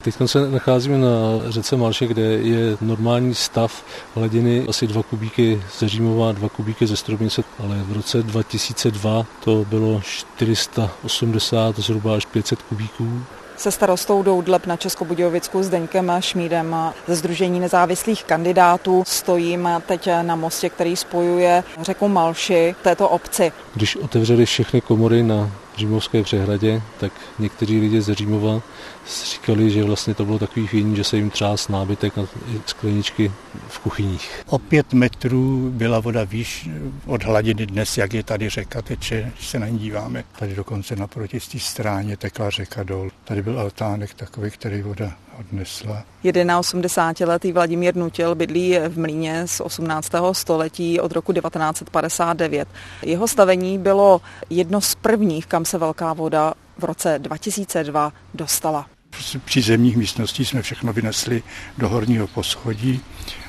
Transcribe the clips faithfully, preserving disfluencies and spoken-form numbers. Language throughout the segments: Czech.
Teď se nacházíme na řece Malše, kde je normální stav hladiny asi dva kubíky ze Římova, dva kubíky ze Stromnice, ale v roce dva tisíce dva to bylo čtyři sta osmdesát, zhruba až pět set kubíků. Se starostou Doudleb na Českobudějovicku Zdeňkem Šmídem ze Sdružení nezávislých kandidátů stojím teď na mostě, který spojuje řeku Malši v této obci. Když otevřeli všechny komory na Římovské přehradě, tak někteří lidé ze Římova říkali, že vlastně to bylo takový fín, že se jim třás nábytek na skleničky v kuchyních. O pět metrů byla voda výš od hladiny dnes, jak je tady řeka teče, když se na ní díváme. Tady dokonce naproti té stráně tekla řeka dol. Tady byl altánek takový, který voda odnesla. osmdesátiletý Vladimír Nutil bydlí v mlýně z osmnáctého století od roku devatenáct set padesát devět. Jeho stavení bylo jedno z prvních, kam se velká voda v roce dva tisíce dva dostala. Při zemních místností jsme všechno vynesli do horního poschodí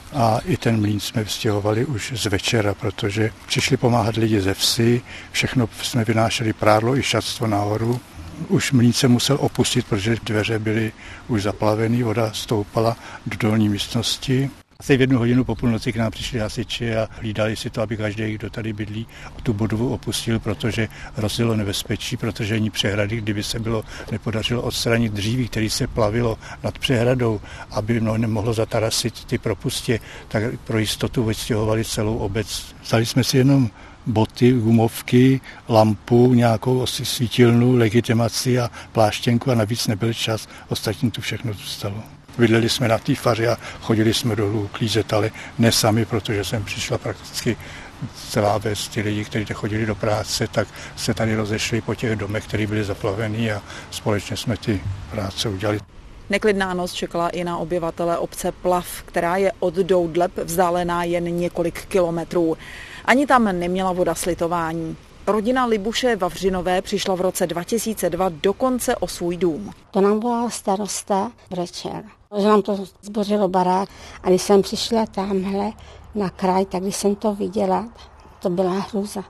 a i ten mlýn jsme vstěhovali už z večera, protože přišli pomáhat lidi ze vsi, všechno jsme vynášeli prádlo i šatstvo nahoru. Už mlýn se musel opustit, protože dveře byly už zaplavené, voda stoupala do dolní místnosti. Asi v jednu hodinu po půlnoci k nám přišli hasiči a hlídali si to, aby každý, kdo tady bydlí, tu budovu opustil, protože hrozilo nebezpečí, protože ani přehrady, kdyby se bylo nepodařilo odstranit dříví, který se plavilo nad přehradou, aby nemohlo zatarasit ty propustě, tak pro jistotu odstěhovali celou obec. Vzali jsme si jenom boty, gumovky, lampu, nějakou svítilnu, legitimaci a pláštěnku a navíc nebyl čas, ostatní tu všechno zůstalo. Bydleli jsme na té faře a chodili jsme dolů klízet, ale ne sami, protože jsem přišla prakticky celá ves, ty lidi, kteří chodili do práce, tak se tady rozešli po těch domech, které byly zaplavený a společně jsme ty práce udělali. Neklidná noc čekala i na obyvatele obce Plav, která je od Doudleb vzdálená jen několik kilometrů. Ani tam neměla voda slitování. Rodina Libuše Vavřinové přišla v roce dva tisíce dva dokonce o svůj dům. To nám volal starosta večer, že nám to zbořilo barák. A když jsem přišla tamhle na kraj, tak když jsem to viděla, to byla hrůza.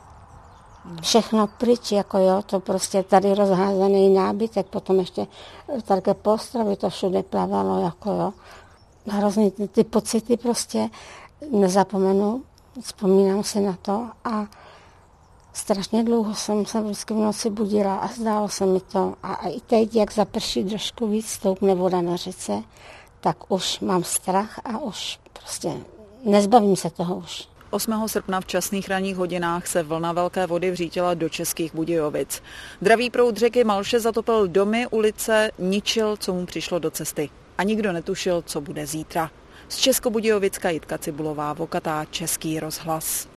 Všechno pryč, jako jo, to prostě tady rozházený nábytek, potom ještě také postravy, to všude plavalo, jako jo. Hrozný ty, ty pocity prostě nezapomenu, vzpomínám si na to a strašně dlouho jsem se vždycky v noci budila a zdálo se mi to. A i teď, jak zaprší trošku víc, stoupne voda na řece, tak už mám strach a už prostě nezbavím se toho už. osmého srpna v časných ranních hodinách se vlna velké vody vřítila do Českých Budějovic. Dravý proud řeky Malše zatopil domy, ulice, ničil, co mu přišlo do cesty. A nikdo netušil, co bude zítra. Z Českobudějovicka Jitka Cibulová, Vokatá, Český rozhlas.